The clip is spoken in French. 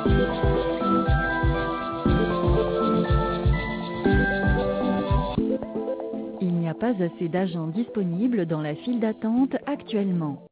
Il n'y a pas assez d'agents disponibles dans la file d'attente actuellement.